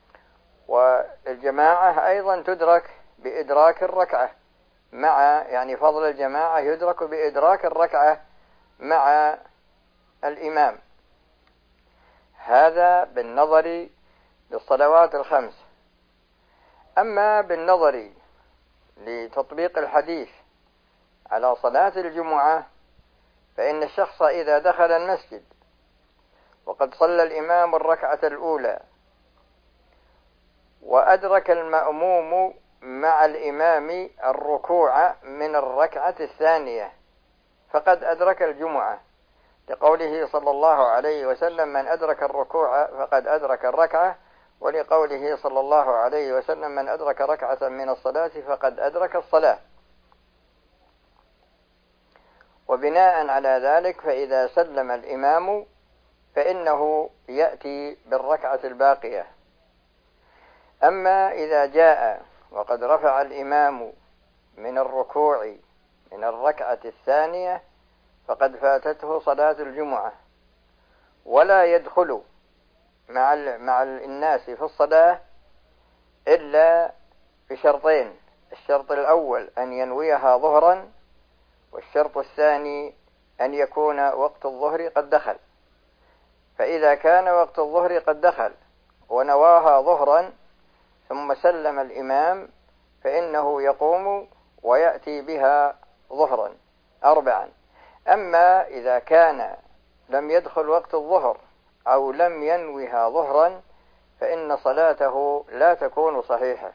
والجماعة أيضا تدرك بإدراك الركعة يعني فضل الجماعة يدرك بإدراك الركعة مع الإمام. هذا بالنظر للصلوات الخمس. أما بالنظر لتطبيق الحديث على صلاة الجمعة، فإن الشخص إذا دخل المسجد وقد صلى الإمام الركعة الأولى وأدرك المأموم مع الإمام الركوع من الركعة الثانية فقد أدرك الجمعة، لقوله صلى الله عليه وسلم: من أدرك الركوع فقد أدرك الركعة، ولقوله صلى الله عليه وسلم: من أدرك ركعة من الصلاة فقد أدرك الصلاة. وبناء على ذلك فإذا سلم الإمام فإنه يأتي بالركعة الباقية. أما إذا جاء وقد رفع الإمام من الركوع من الركعة الثانية فقد فاتته صلاة الجمعة، ولا يدخل مع الناس في الصلاة إلا بشرطين: الشرط الأول أن ينويها ظهرا، والشرط الثاني أن يكون وقت الظهر قد دخل. فإذا كان وقت الظهر قد دخل ونواها ظهرا ثم سلم الإمام فإنه يقوم ويأتي بها ظهرا 4. أما إذا كان لم يدخل وقت الظهر أو لم ينوها ظهرا فإن صلاته لا تكون صحيحة.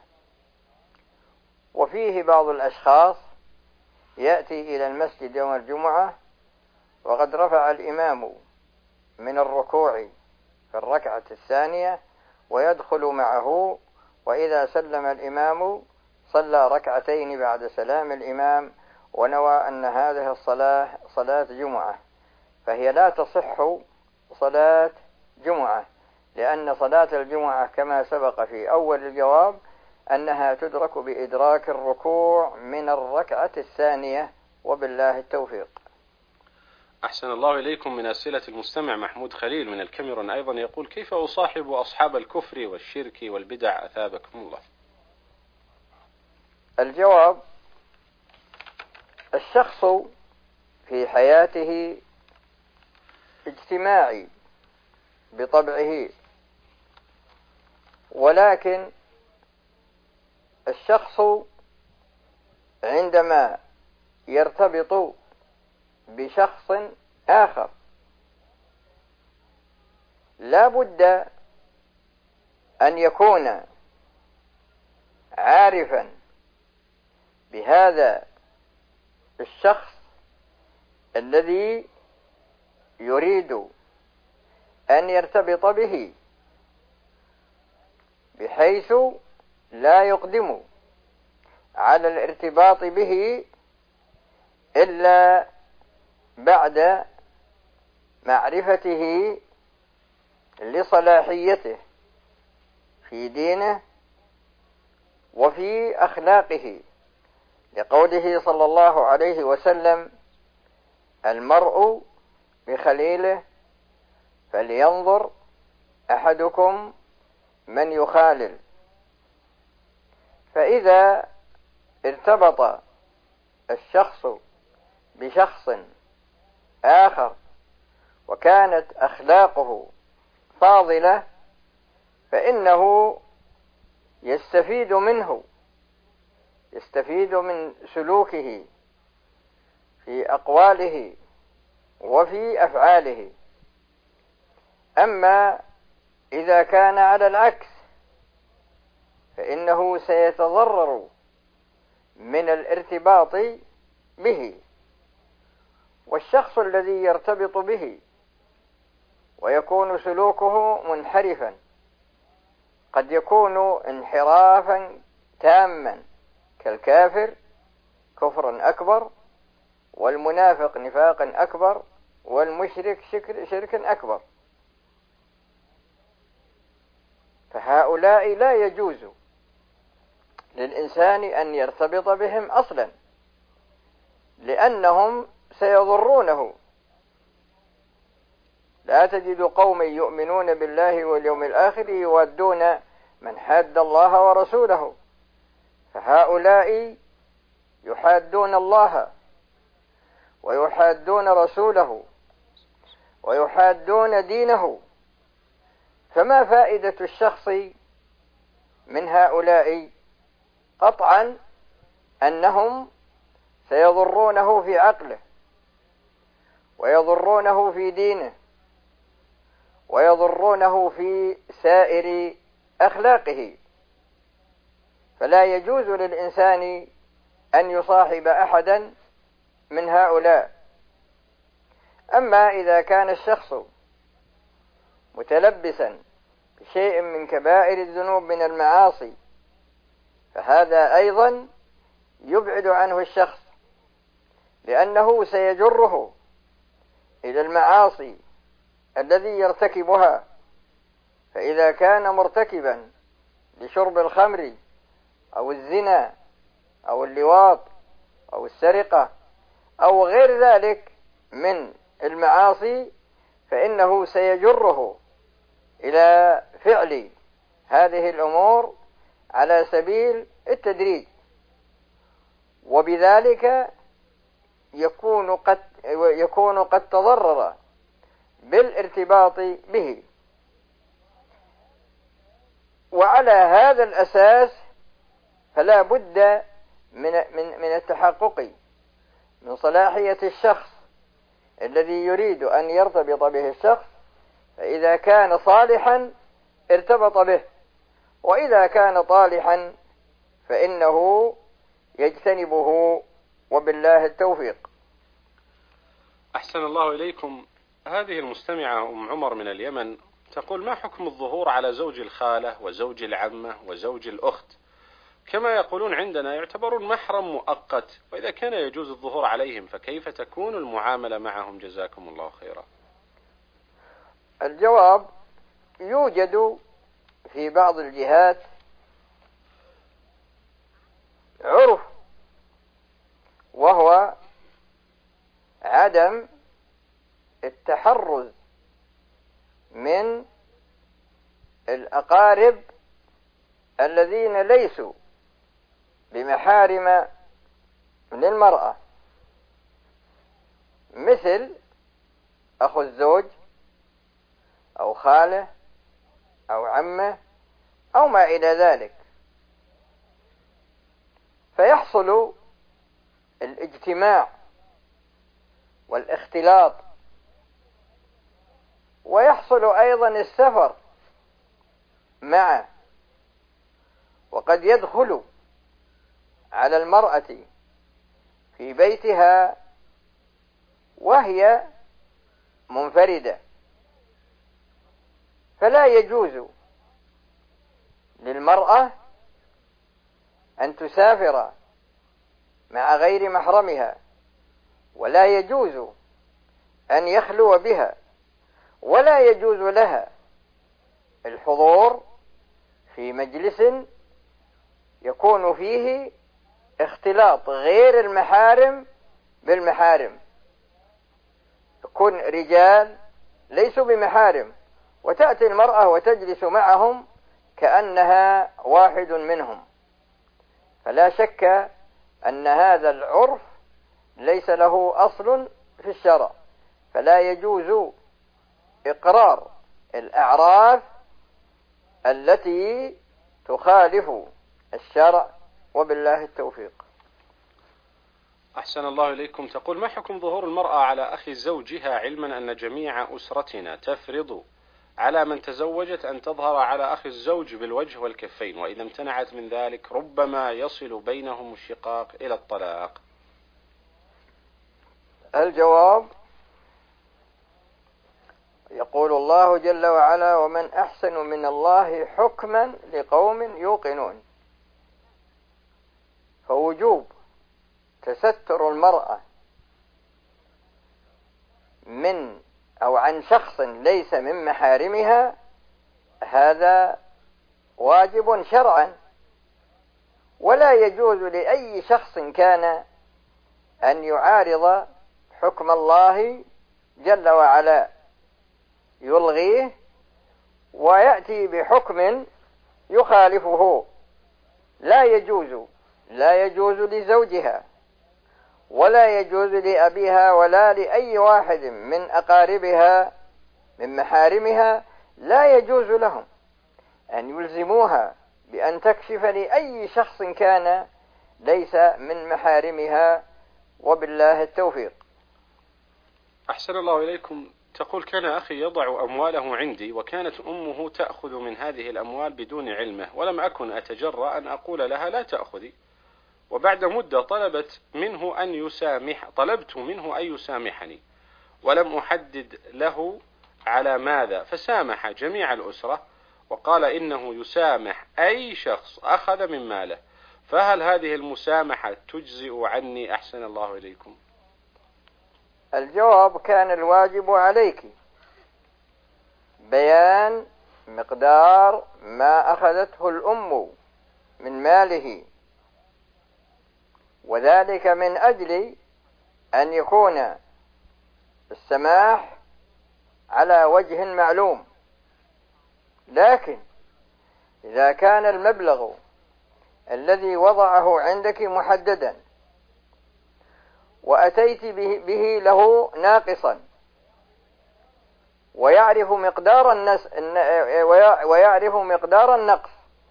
وفيه بعض الأشخاص يأتي إلى المسجد يوم الجمعة وقد رفع الإمام من الركوع في الركعة الثانية ويدخل معه، وإذا سلم الإمام صلى ركعتين بعد سلام الإمام ونوى أن هذه الصلاة صلاة جمعة، فهي لا تصح صلاة جمعة، لأن صلاة الجمعة كما سبق في أول الجواب أنها تدرك بإدراك الركوع من الركعة الثانية، وبالله التوفيق. أحسن الله إليكم. من أسئلة المستمع محمود خليل من الكاميرون أيضا يقول: كيف أصاحب أصحاب الكفر والشرك والبدع أثابكم الله؟ الجواب: الشخص في حياته اجتماعي بطبعه، ولكن الشخص عندما يرتبط بشخص آخر لا بد أن يكون عارفا بهذا الشخص الذي يريد أن يرتبط به، بحيث لا يقدم على الارتباط به إلا بعد معرفته لصلاحيته في دينه وفي أخلاقه، لقوله صلى الله عليه وسلم: المرء بخليله فلينظر أحدكم من يخالل. فإذا ارتبط الشخص بشخص آخر وكانت أخلاقه فاضلة فإنه يستفيد منه، يستفيد من سلوكه في أقواله وفي أفعاله. أما إذا كان على العكس فإنه سيتضرر من الارتباط به، والشخص الذي يرتبط به ويكون سلوكه منحرفا قد يكون انحرافا تاما كالكافر كفرا أكبر، والمنافق نفاقا أكبر، والمشرك شركا أكبر. فهؤلاء لا يجوز للإنسان أن يرتبط بهم أصلا، لأنهم سيضرونه. لا تجد قوم يؤمنون بالله واليوم الآخر يودون من حاد الله ورسوله، فهؤلاء يحادون الله ويحادون رسوله ويحادون دينه، فما فائدة الشخص من هؤلاء؟ قطعا أنهم سيضرونه في عقله ويضرونه في دينه ويضرونه في سائر أخلاقه. فلا يجوز للإنسان أن يصاحب أحدا من هؤلاء. أما إذا كان الشخص متلبسا بشيء من كبائر الذنوب من المعاصي فهذا أيضا يبعد عنه الشخص، لأنه سيجره إلى المعاصي الذي يرتكبها. فإذا كان مرتكبا لشرب الخمر أو الزنا أو اللواط أو السرقة أو غير ذلك من المعاصي فإنه سيجره إلى فعل هذه الأمور على سبيل التدريج، وبذلك يكون قد تضرر بالارتباط به. وعلى هذا الأساس فلا بد من التحقق من صلاحية الشخص الذي يريد أن يرتبط به الشخص، فإذا كان صالحا ارتبط به، وإذا كان طالحا فإنه يجتنبه، وبالله التوفيق. أحسن الله إليكم. هذه المستمعة أم عمر من اليمن تقول: ما حكم الظهور على زوج الخالة وزوج العمة وزوج الأخت؟ كما يقولون عندنا يعتبرون محرم مؤقت، وإذا كان يجوز الظهور عليهم فكيف تكون المعاملة معهم؟ جزاكم الله خيرا. الجواب: يوجد في بعض الجهات عرف، وهو عدم التحرز من الأقارب الذين ليسوا بمحارم للمرأة، مثل أخو الزوج أو خاله أو عمه أو ما إلى ذلك، فيحصل الاجتماع والاختلاط، ويحصل أيضا السفر معه. وقد يدخل على المرأة في بيتها وهي منفردة، فلا يجوز للمرأة أن تسافر مع غير محرمها، ولا يجوز أن يخلو بها، ولا يجوز لها الحضور في مجلس يكون فيه اختلاط غير المحارم بالمحارم. يكون رجال ليسوا بمحارم، وتأتي المرأة وتجلس معهم كأنها واحد منهم، فلا شك أن هذا العرف ليس له أصل في الشرع، فلا يجوز إقرار الأعراف التي تخالف الشرع، وبالله التوفيق. أحسن الله إليكم. تقول: ما حكم ظهور المرأة على أخي زوجها علما أن جميع أسرتنا تفرض على من تزوجت أن تظهر على أخي الزوج بالوجه والكفين، وإذا امتنعت من ذلك ربما يصل بينهم الشقاق إلى الطلاق؟ الجواب: يقول الله جل وعلا: ومن أحسن من الله حكما لقوم يوقنون. فوجوب تستر المرأة من أو عن شخص ليس من محارمها هذا واجب شرعا، ولا يجوز لأي شخص كان أن يعارض حكم الله جل وعلا، يلغيه ويأتي بحكم يخالفه. لا يجوز لزوجها، ولا يجوز لأبيها، ولا لأي واحد من أقاربها من محارمها، لا يجوز لهم أن يلزموها بأن تكشف لأي شخص كان ليس من محارمها، وبالله التوفيق. أحسن الله إليكم. تقول: كان أخي يضع أمواله عندي، وكانت أمه تأخذ من هذه الأموال بدون علمه، ولم أكن أتجرأ أن أقول لها لا تأخذي، وبعد مدة طلبت منه أن يسامحني، ولم أحدد له على ماذا، فسامح جميع الأسرة وقال إنه يسامح أي شخص أخذ من ماله، فهل هذه المسامحة تجزئ عني؟ أحسن الله إليكم. الجواب: كان الواجب عليك بيان مقدار ما أخذته الأم من ماله، وذلك من أجل أن يكون السماح على وجه معلوم. لكن إذا كان المبلغ الذي وضعه عندك محددا وأتيت به له ناقصا ويعرف مقدار النقص،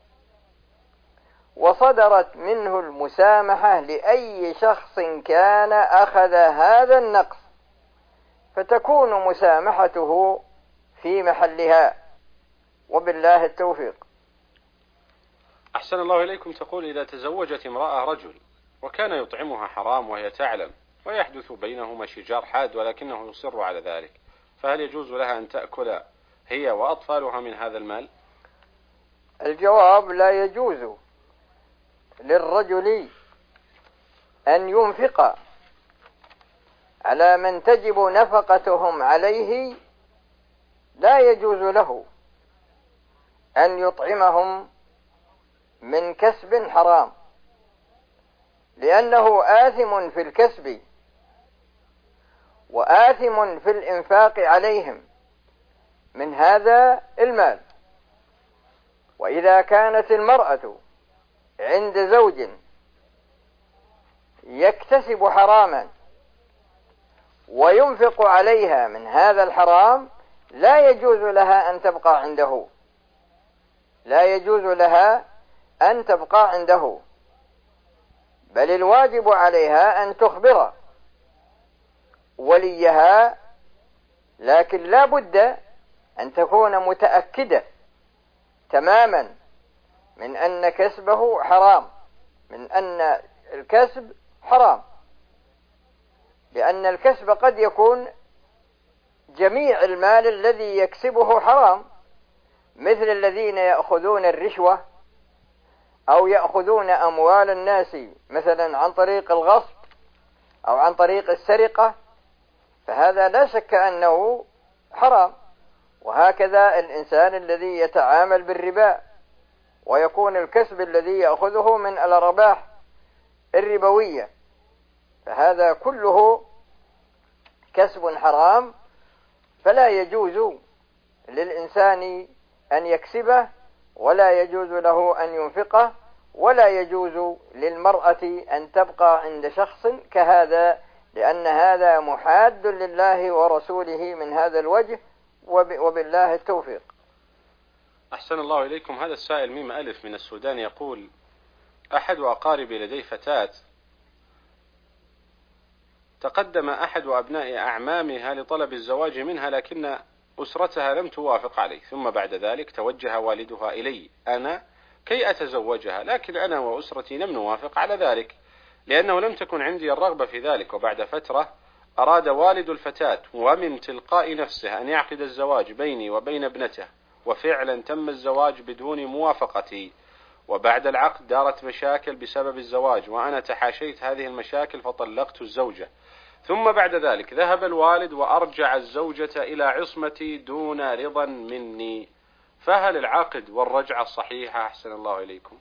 وصدرت منه المسامحة لأي شخص كان أخذ هذا النقص، فتكون مسامحته في محلها، وبالله التوفيق. أحسن الله إليكم. تقول: إذا تزوجت امرأة رجل وكان يطعمها حرام وهي تعلم، ويحدث بينهما شجار حاد ولكنه يصر على ذلك، فهل يجوز لها أن تأكل هي وأطفالها من هذا المال؟ الجواب: لا يجوز للرجل أن ينفق على من تجب نفقتهم عليه، لا يجوز له أن يطعمهم من كسب حرام، لأنه آثم في الكسب وآثم في الإنفاق عليهم من هذا المال. وإذا كانت المرأة عند زوج يكتسب حراما وينفق عليها من هذا الحرام، لا يجوز لها أن تبقى عنده، لا يجوز لها أن تبقى عنده، بل الواجب عليها أن تخبر وليها، لكن لا بد أن تكون متأكدة تماما من أن كسبه حرام، من أن الكسب حرام، لأن الكسب قد يكون جميع المال الذي يكسبه حرام، مثل الذين يأخذون الرشوة أو يأخذون أموال الناس مثلا عن طريق الغصب أو عن طريق السرقة، فهذا لا شك أنه حرام. وهكذا الإنسان الذي يتعامل بالربا ويكون الكسب الذي يأخذه من الأرباح الربوية، فهذا كله كسب حرام فلا يجوز للإنسان أن يكسبه، ولا يجوز له أن ينفقه، ولا يجوز للمرأة أن تبقى عند شخص كهذا، لأن هذا محاد لله ورسوله من هذا الوجه، وبالله التوفيق. أحسن الله إليكم. هذا السائل ميم ألف من السودان يقول: أحد أقاربي لديه فتاة تقدم أحد أبناء أعمامها لطلب الزواج منها، لكن أسرتها لم توافق عليه، ثم بعد ذلك توجه والدها إلي أنا كي أتزوجها، لكن أنا وأسرتي لم نوافق على ذلك لأنه لم تكن عندي الرغبة في ذلك. وبعد فترة أراد والد الفتاة ومن تلقاء نفسه أن يعقد الزواج بيني وبين ابنته، وفعلا تم الزواج بدون موافقتي، وبعد العقد دارت مشاكل بسبب الزواج، وأنا تحاشيت هذه المشاكل فطلقت الزوجة، ثم بعد ذلك ذهب الوالد وأرجع الزوجة إلى عصمتي دون رضا مني، فهل العقد والرجعة صحيحة؟ أحسن الله إليكم.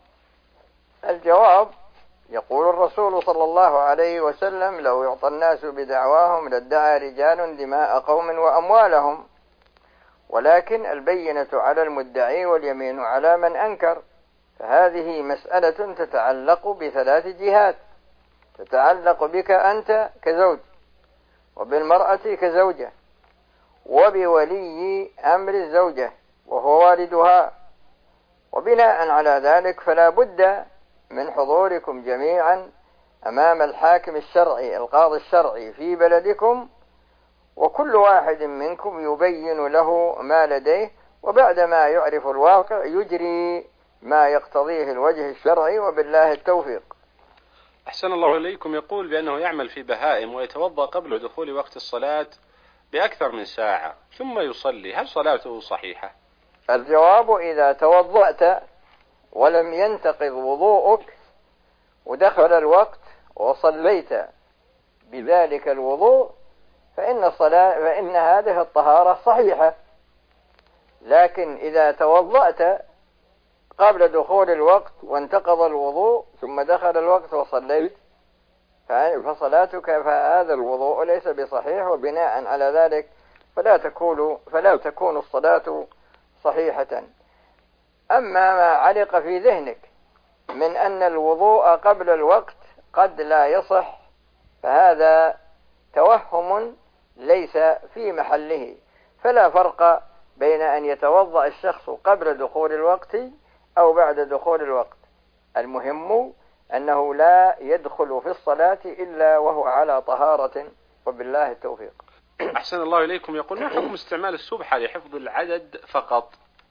الجواب: يقول الرسول صلى الله عليه وسلم: لو يعطى الناس بدعواهم لادعى رجال دماء قوم وأموالهم، ولكن البينة على المدعي واليمين على من أنكر. فهذه مسألة تتعلق بثلاث جهات: تتعلق بك أنت كزوج، وبالمرأة كزوجة، وبولي أمر الزوجة وهو والدها. وبناء على ذلك فلا بد من حضوركم جميعا أمام الحاكم الشرعي القاضي الشرعي في بلدكم، وكل واحد منكم يبين له ما لديه، وبعدما يعرف الواقع يجري ما يقتضيه الوجه الشرعي، وبالله التوفيق. أحسن الله إليكم. يقول بأنه يعمل في بهائم ويتوضأ قبل دخول وقت الصلاة بأكثر من ساعة ثم يصلي، هل صلاته صحيحة؟ الجواب: إذا توضأت ولم ينتقض وضوءك ودخل الوقت وصليت بذلك الوضوء فإن هذه الطهارة صحيحة. لكن إذا توضأت قبل دخول الوقت وانتقض الوضوء ثم دخل الوقت وصليت فصلاتك فهذا الوضوء ليس بصحيح، وبناء على ذلك فلا تكون الصلاة صحيحة. أما ما علق في ذهنك من أن الوضوء قبل الوقت قد لا يصح فهذا توهم ليس في محله، فلا فرق بين أن يتوضأ الشخص قبل دخول الوقت أو بعد دخول الوقت. المهم أنه لا يدخل في الصلاة إلا وهو على طهارة، وبالله التوفيق. أحسن الله إليكم. يقول: ما حكم استعمال السبحة لحفظ العدد فقط؟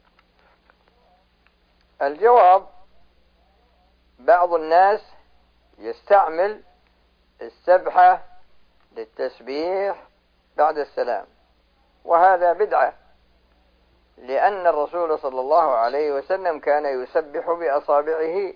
الجواب: بعض الناس يستعمل السبحة للتسبيح بعد السلام، وهذا بدعة، لأن الرسول صلى الله عليه وسلم كان يسبح بأصابعه،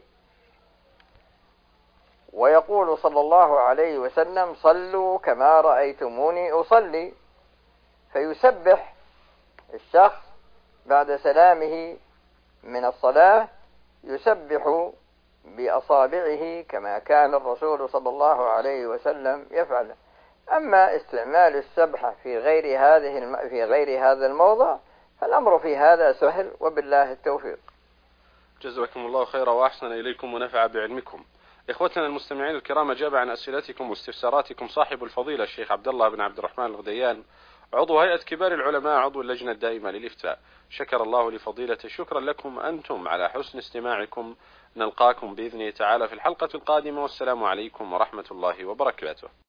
ويقول صلى الله عليه وسلم: صلوا كما رأيتموني أصلي. فيسبح الشخص بعد سلامه من الصلاة، يسبح بأصابعه كما كان الرسول صلى الله عليه وسلم يفعل. أما استعمال السبحة في غير هذا الموضع فالأمر في هذا سهل، وبالله التوفيق. جزاكم الله خيرا وأحسن إليكم ونفع بعلمكم. إخوتنا المستمعين الكرام، أجاب عن أسئلتكم واستفساراتكم صاحب الفضيلة الشيخ عبد الله بن عبد الرحمن الغديان، عضو هيئة كبار العلماء، عضو اللجنة الدائمة للإفتاء. شكر الله لفضيلته. شكرا لكم أنتم على حسن استماعكم. نلقاكم بإذنه تعالى في الحلقة القادمة، والسلام عليكم ورحمة الله وبركاته.